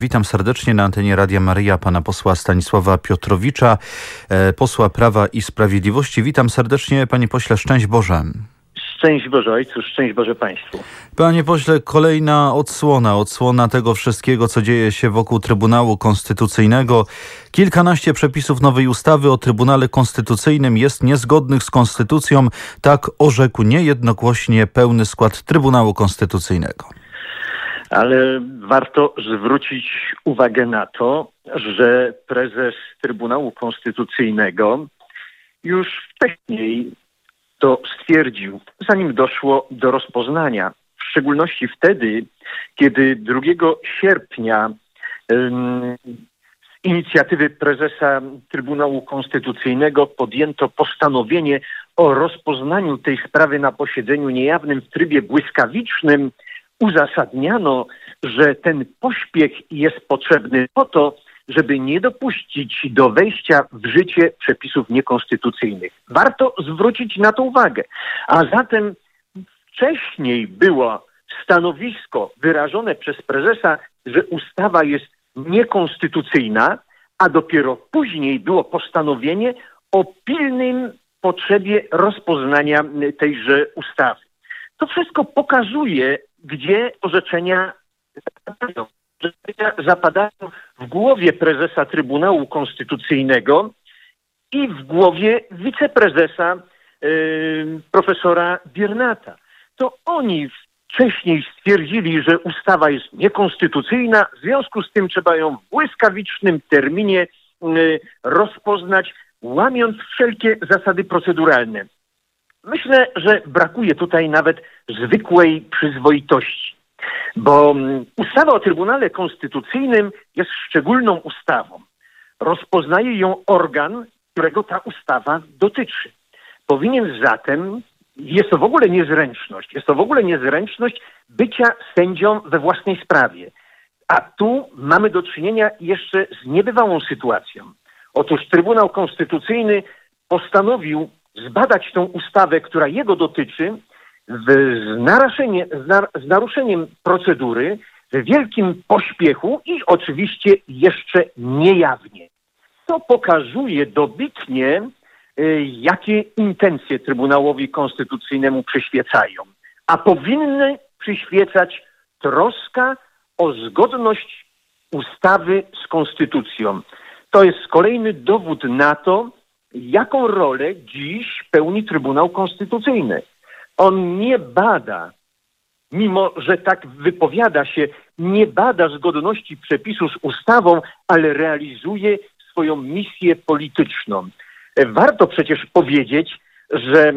Witam serdecznie na antenie Radia Maryja pana posła Stanisława Piotrowicza, posła Prawa i Sprawiedliwości. Witam serdecznie, panie pośle, szczęść Boże. Szczęść Boże Ojcu, szczęść Boże Państwu. Panie pośle, kolejna odsłona tego wszystkiego, co dzieje się wokół Trybunału Konstytucyjnego. Kilkanaście przepisów nowej ustawy o Trybunale Konstytucyjnym jest niezgodnych z konstytucją. Tak orzekł niejednogłośnie pełny skład Trybunału Konstytucyjnego. Ale warto zwrócić uwagę na to, że prezes Trybunału Konstytucyjnego już wcześniej to stwierdził, zanim doszło do rozpoznania. W szczególności wtedy, kiedy 2 sierpnia z inicjatywy prezesa Trybunału Konstytucyjnego podjęto postanowienie o rozpoznaniu tej sprawy na posiedzeniu niejawnym w trybie błyskawicznym. Uzasadniano, że ten pośpiech jest potrzebny po to, żeby nie dopuścić do wejścia w życie przepisów niekonstytucyjnych. Warto zwrócić na to uwagę. A zatem wcześniej było stanowisko wyrażone przez prezesa, że ustawa jest niekonstytucyjna, a dopiero później było postanowienie o pilnym potrzebie rozpoznania tejże ustawy. To wszystko pokazuje, gdzie orzeczenia zapadają w głowie prezesa Trybunału Konstytucyjnego i w głowie wiceprezesa profesora Biernata. To oni wcześniej stwierdzili, że ustawa jest niekonstytucyjna, w związku z tym trzeba ją w błyskawicznym terminie rozpoznać, łamiąc wszelkie zasady proceduralne. Myślę, że brakuje tutaj nawet zwykłej przyzwoitości, bo ustawa o Trybunale Konstytucyjnym jest szczególną ustawą. Rozpoznaje ją organ, którego ta ustawa dotyczy. Powinien zatem, jest to w ogóle niezręczność bycia sędzią we własnej sprawie. A tu mamy do czynienia jeszcze z niebywałą sytuacją. Otóż Trybunał Konstytucyjny postanowił zbadać tą ustawę, która jego dotyczy, z naruszeniem procedury, w wielkim pośpiechu i oczywiście jeszcze niejawnie. To pokazuje dobitnie, jakie intencje Trybunałowi Konstytucyjnemu przyświecają, a powinny przyświecać troska o zgodność ustawy z konstytucją. To jest kolejny dowód na to, jaką rolę dziś pełni Trybunał Konstytucyjny. On nie bada, mimo że tak wypowiada się, nie bada zgodności przepisu z ustawą, ale realizuje swoją misję polityczną. Warto przecież powiedzieć, że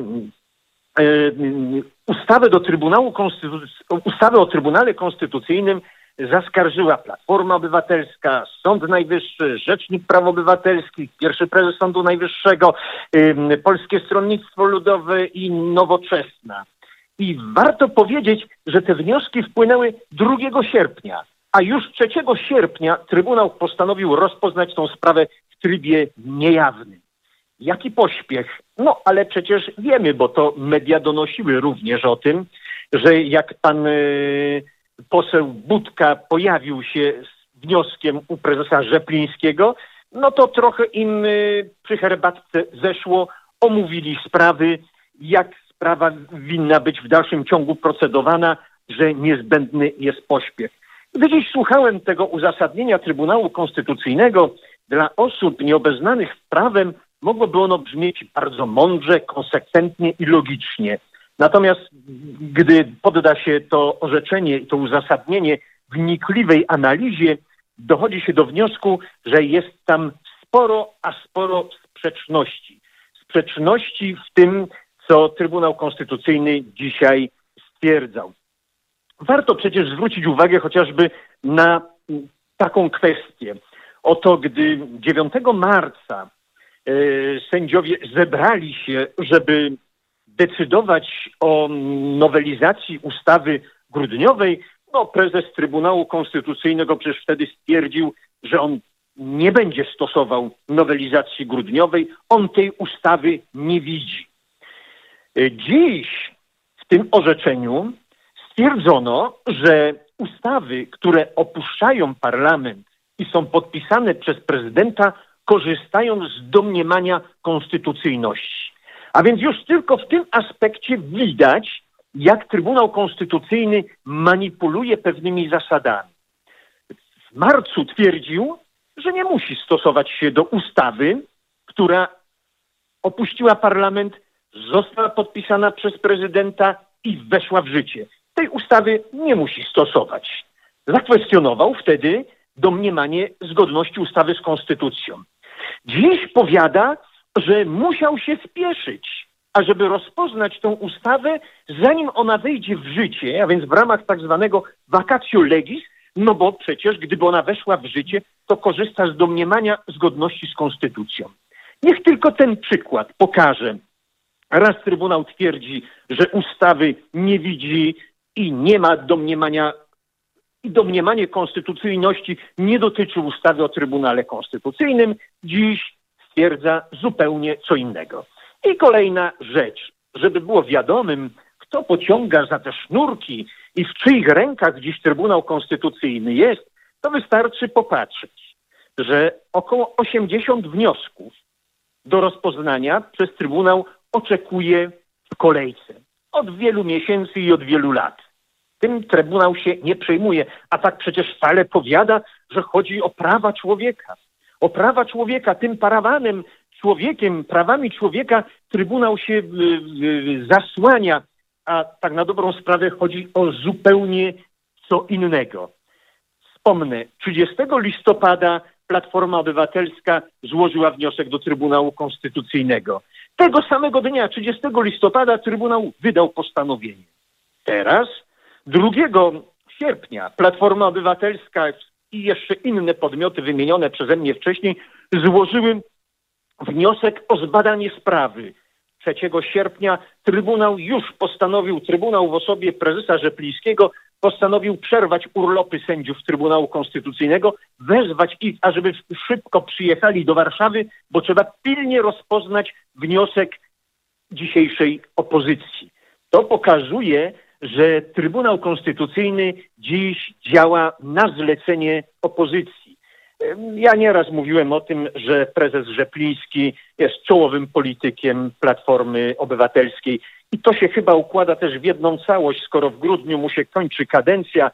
ustawę o Trybunale Konstytucyjnym zaskarżyła Platforma Obywatelska, Sąd Najwyższy, Rzecznik Praw Obywatelskich, pierwszy prezes Sądu Najwyższego, Polskie Stronnictwo Ludowe i Nowoczesna. I warto powiedzieć, że te wnioski wpłynęły 2 sierpnia, a już 3 sierpnia Trybunał postanowił rozpoznać tą sprawę w trybie niejawnym. Jaki pośpiech? No, ale przecież wiemy, bo to media donosiły również o tym, że jak pan poseł Budka pojawił się z wnioskiem u prezesa Rzeplińskiego, no to trochę im przy herbatce zeszło, omówili sprawy, jak sprawa winna być w dalszym ciągu procedowana, że niezbędny jest pośpiech. Gdy dziś słuchałem tego uzasadnienia Trybunału Konstytucyjnego, dla osób nieobeznanych z prawem mogłoby ono brzmieć bardzo mądrze, konsekwentnie i logicznie. Natomiast gdy podda się to orzeczenie i to uzasadnienie wnikliwej analizie, dochodzi się do wniosku, że jest tam sporo sprzeczności. Sprzeczności w tym, co Trybunał Konstytucyjny dzisiaj stwierdzał. Warto przecież zwrócić uwagę chociażby na taką kwestię. Oto gdy 9 marca sędziowie zebrali się, żeby decydować o nowelizacji ustawy grudniowej, no prezes Trybunału Konstytucyjnego przecież wtedy stwierdził, że on nie będzie stosował nowelizacji grudniowej, on tej ustawy nie widzi. Dziś w tym orzeczeniu stwierdzono, że ustawy, które opuszczają parlament i są podpisane przez prezydenta, korzystają z domniemania konstytucyjności. A więc już tylko w tym aspekcie widać, jak Trybunał Konstytucyjny manipuluje pewnymi zasadami. W marcu twierdził, że nie musi stosować się do ustawy, która opuściła parlament, została podpisana przez prezydenta i weszła w życie. Tej ustawy nie musi stosować. Zakwestionował wtedy domniemanie zgodności ustawy z konstytucją. Dziś powiada, że musiał się spieszyć, ażeby rozpoznać tą ustawę, zanim ona wejdzie w życie, a więc w ramach tak zwanego vacatio legis, no bo przecież gdyby ona weszła w życie, to korzysta z domniemania zgodności z konstytucją. Niech tylko ten przykład pokaże. Raz Trybunał twierdzi, że ustawy nie widzi i nie ma domniemania, i domniemanie konstytucyjności nie dotyczy ustawy o Trybunale Konstytucyjnym. Dziś stwierdza zupełnie co innego. I kolejna rzecz, żeby było wiadomym, kto pociąga za te sznurki i w czyich rękach dziś Trybunał Konstytucyjny jest, to wystarczy popatrzeć, że około 80 wniosków do rozpoznania przez Trybunał oczekuje w kolejce. Od wielu miesięcy i od wielu lat. Tym Trybunał się nie przejmuje, a tak przecież wcale powiada, że chodzi o prawa człowieka. O prawa człowieka, tym parawanem człowiekiem, prawami człowieka Trybunał się zasłania, a tak na dobrą sprawę chodzi o zupełnie co innego. Wspomnę, 30 listopada Platforma Obywatelska złożyła wniosek do Trybunału Konstytucyjnego. Tego samego dnia, 30 listopada, Trybunał wydał postanowienie. Teraz, 2 sierpnia, Platforma Obywatelska i jeszcze inne podmioty wymienione przeze mnie wcześniej złożyły wniosek o zbadanie sprawy. 3 sierpnia Trybunał w osobie prezesa Rzeplińskiego postanowił przerwać urlopy sędziów Trybunału Konstytucyjnego, wezwać ich, ażeby szybko przyjechali do Warszawy, bo trzeba pilnie rozpoznać wniosek dzisiejszej opozycji. To pokazuje, że Trybunał Konstytucyjny dziś działa na zlecenie opozycji. Ja nieraz mówiłem o tym, że prezes Rzepliński jest czołowym politykiem Platformy Obywatelskiej i to się chyba układa też w jedną całość, skoro w grudniu mu się kończy kadencja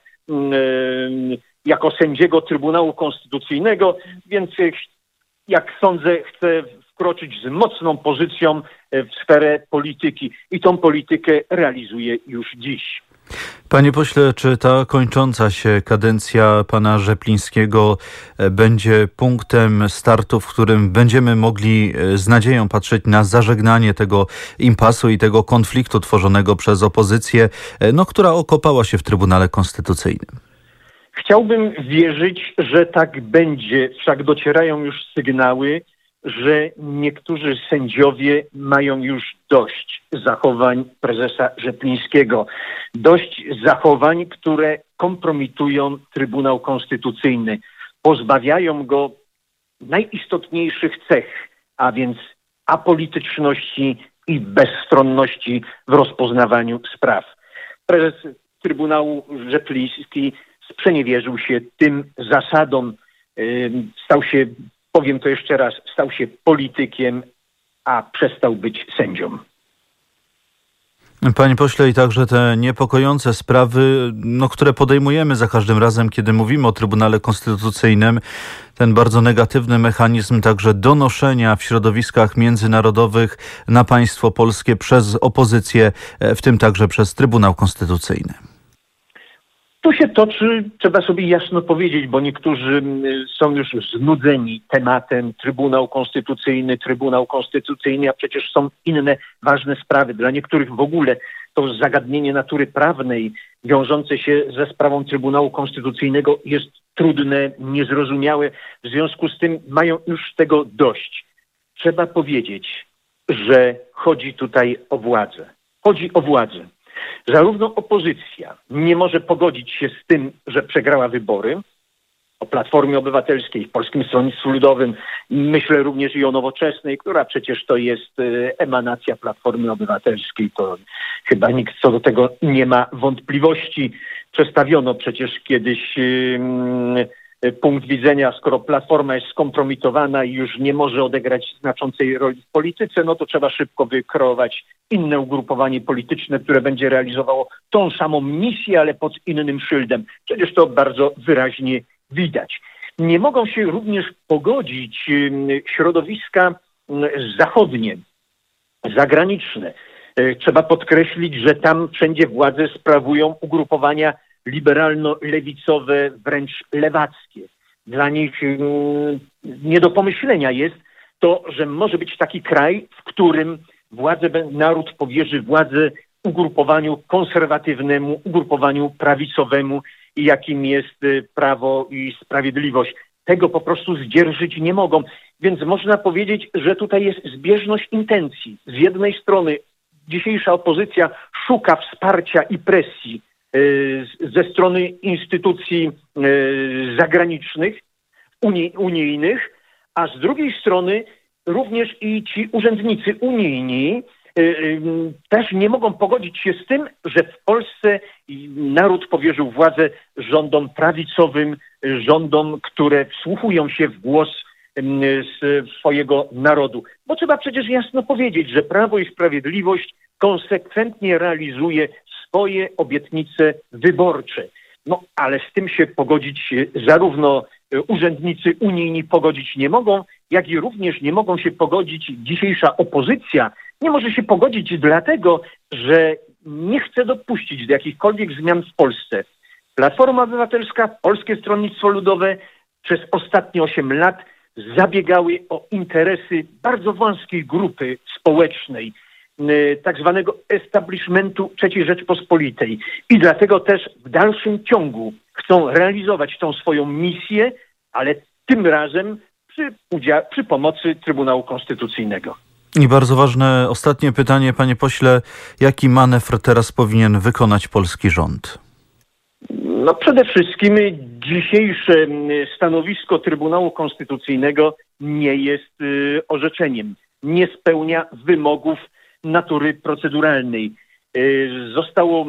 jako sędziego Trybunału Konstytucyjnego, więc jak sądzę, chce wkroczyć z mocną pozycją w sferę polityki i tą politykę realizuje już dziś. Panie pośle, czy ta kończąca się kadencja pana Rzeplińskiego będzie punktem startu, w którym będziemy mogli z nadzieją patrzeć na zażegnanie tego impasu i tego konfliktu tworzonego przez opozycję, która okopała się w Trybunale Konstytucyjnym? Chciałbym wierzyć, że tak będzie, wszak docierają już sygnały, że niektórzy sędziowie mają już dość zachowań prezesa Rzeplińskiego. Dość zachowań, które kompromitują Trybunał Konstytucyjny. Pozbawiają go najistotniejszych cech, a więc apolityczności i bezstronności w rozpoznawaniu spraw. Prezes Trybunału Rzepliński sprzeniewierzył się tym zasadom, stał się, powiem to jeszcze raz, stał się politykiem, a przestał być sędzią. Panie pośle, i także te niepokojące sprawy, które podejmujemy za każdym razem, kiedy mówimy o Trybunale Konstytucyjnym, ten bardzo negatywny mechanizm także donoszenia w środowiskach międzynarodowych na państwo polskie przez opozycję, w tym także przez Trybunał Konstytucyjny. Tu się toczy, trzeba sobie jasno powiedzieć, bo niektórzy są już znudzeni tematem Trybunał Konstytucyjny, a przecież są inne ważne sprawy. Dla niektórych w ogóle to zagadnienie natury prawnej wiążące się ze sprawą Trybunału Konstytucyjnego jest trudne, niezrozumiałe. W związku z tym mają już tego dość. Trzeba powiedzieć, że chodzi tutaj o władzę. Chodzi o władzę. Zarówno opozycja nie może pogodzić się z tym, że przegrała wybory. O Platformie Obywatelskiej, Polskim Stronnictwu Ludowym, myślę również i o Nowoczesnej, która przecież to jest emanacja Platformy Obywatelskiej. To chyba nikt co do tego nie ma wątpliwości. Przestawiono przecież kiedyś punkt widzenia, skoro Platforma jest skompromitowana i już nie może odegrać znaczącej roli w polityce, no to trzeba szybko wykreować inne ugrupowanie polityczne, które będzie realizowało tą samą misję, ale pod innym szyldem. Przecież to bardzo wyraźnie widać. Nie mogą się również pogodzić środowiska zachodnie, zagraniczne. Trzeba podkreślić, że tam wszędzie władzę sprawują ugrupowania liberalno-lewicowe, wręcz lewackie. Dla nich nie do pomyślenia jest to, że może być taki kraj, w którym naród powierzy władzę ugrupowaniu konserwatywnemu, ugrupowaniu prawicowemu, jakim jest Prawo i Sprawiedliwość. Tego po prostu zdzierżyć nie mogą. Więc można powiedzieć, że tutaj jest zbieżność intencji. Z jednej strony dzisiejsza opozycja szuka wsparcia i presji ze strony instytucji zagranicznych, unijnych, a z drugiej strony również i ci urzędnicy unijni też nie mogą pogodzić się z tym, że w Polsce naród powierzył władzę rządom prawicowym, rządom, które wsłuchują się w głos swojego narodu. Bo trzeba przecież jasno powiedzieć, że Prawo i Sprawiedliwość konsekwentnie realizuje swoje obietnice wyborcze. No ale z tym się pogodzić zarówno urzędnicy unijni pogodzić nie mogą, jak i również nie mogą się pogodzić dzisiejsza opozycja. Nie może się pogodzić dlatego, że nie chce dopuścić do jakichkolwiek zmian w Polsce. Platforma Obywatelska, Polskie Stronnictwo Ludowe przez ostatnie 8 lat zabiegały o interesy bardzo wąskiej grupy społecznej, tak zwanego establishmentu III Rzeczpospolitej. I dlatego też w dalszym ciągu chcą realizować tą swoją misję, ale tym razem przy pomocy Trybunału Konstytucyjnego. I bardzo ważne ostatnie pytanie, panie pośle. Jaki manewr teraz powinien wykonać polski rząd? No przede wszystkim dzisiejsze stanowisko Trybunału Konstytucyjnego nie jest orzeczeniem. Nie spełnia wymogów natury proceduralnej. Zostało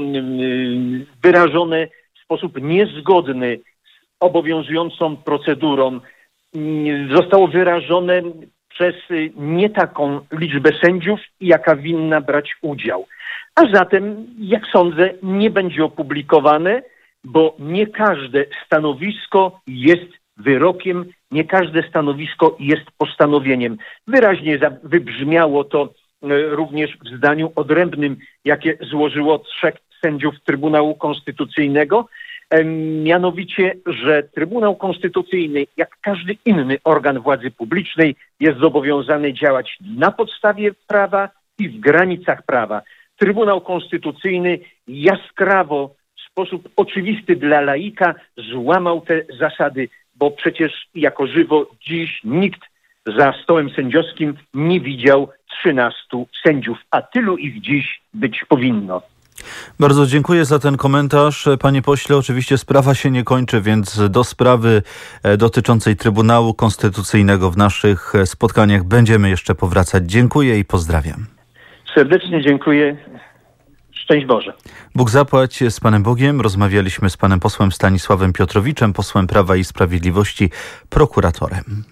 wyrażone w sposób niezgodny z obowiązującą procedurą. Zostało wyrażone przez nie taką liczbę sędziów, jaka winna brać udział. A zatem, jak sądzę, nie będzie opublikowane, bo nie każde stanowisko jest wyrokiem, nie każde stanowisko jest postanowieniem. Wyraźnie wybrzmiało to również w zdaniu odrębnym, jakie złożyło 3 sędziów Trybunału Konstytucyjnego, mianowicie, że Trybunał Konstytucyjny, jak każdy inny organ władzy publicznej, jest zobowiązany działać na podstawie prawa i w granicach prawa. Trybunał Konstytucyjny jaskrawo, w sposób oczywisty dla laika złamał te zasady, bo przecież jako żywo dziś nikt za stołem sędziowskim nie widział 13 sędziów, a tylu ich dziś być powinno. Bardzo dziękuję za ten komentarz. Panie pośle, oczywiście sprawa się nie kończy, więc do sprawy dotyczącej Trybunału Konstytucyjnego w naszych spotkaniach będziemy jeszcze powracać. Dziękuję i pozdrawiam. Serdecznie dziękuję. Szczęść Boże. Bóg zapłać z Panem Bogiem. Rozmawialiśmy z panem posłem Stanisławem Piotrowiczem, posłem Prawa i Sprawiedliwości, prokuratorem.